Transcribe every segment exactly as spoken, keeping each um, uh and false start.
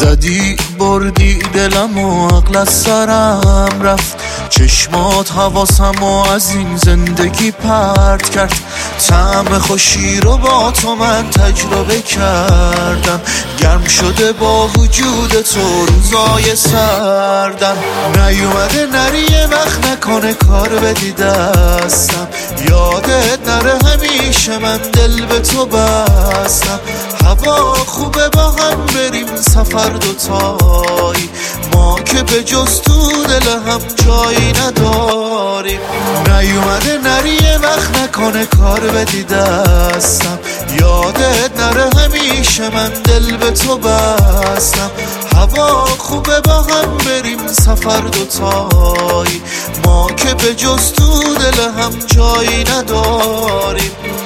زدی بردی دلم و عقل از سرم رفت، چشمات حواسم و از این زندگی پرت کرد. طعم خوشی رو با تو من تجربه کردم، گرم شده با وجود تو روزای سردم. نیومده نری یه وقت نکنه کار بدی دستم، یادت نره همیشه من دل به تو بستم. هوا خوبه با هم بریم سفر دوتایی، ما که به جز تو دل هم جایی نداریم. نیومده نری یه وقت نکنه کار بدی دستم، یادت نره همیشه من دل به تو بستم. هوا خوبه با هم بریم سفر دوتایی، ما که به جز تو دل هم جایی نداریم.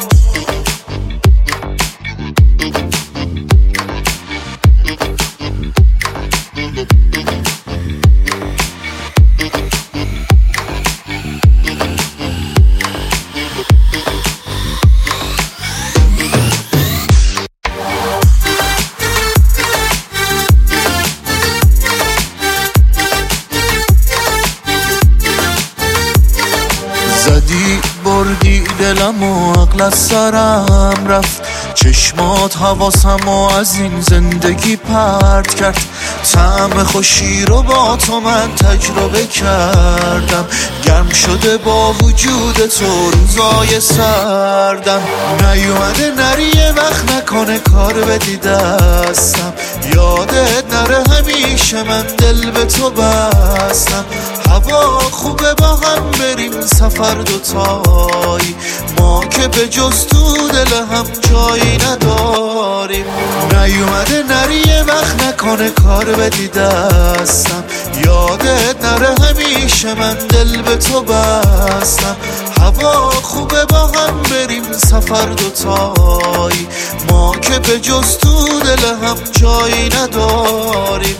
زدی بردی دلم و عقل از سرم رفت، چشمات حواسم و از این زندگی پرت کرد. طعم خوشی رو با تو من تجربه کردم، گرم شده با وجود تو روزای سردم. نیومده نری یه وقت نکنه کار بدی دستم، یادت نره همیشه من دل به تو بستم. هوا خوبه با هم بریم سفر دوتایی، ما که به جز تو دل هم جایی نداریم. نیومده نری یه وقت نکنه کار بدی دستم، یادت نره همیشه من دل به تو بستم. هوا خوبه با هم بریم سفر دوتایی، ما که به جز تو دل هم جایی نداریم.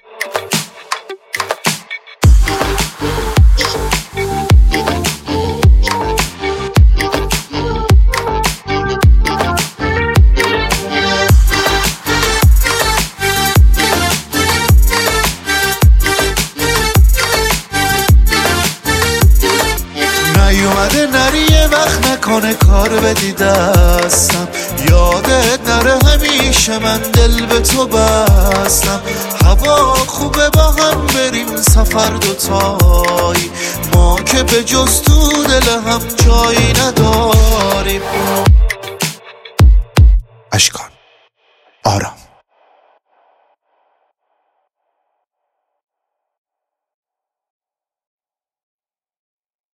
نیومده نری یه وقت نکنه کار بدی دستم، یادت نره همیشه من دل به تو بستم. هوا خوبه با هم بریم سفر دوتایی، ما که به جز تو دل هم جایی نداریم. اشکان آرام.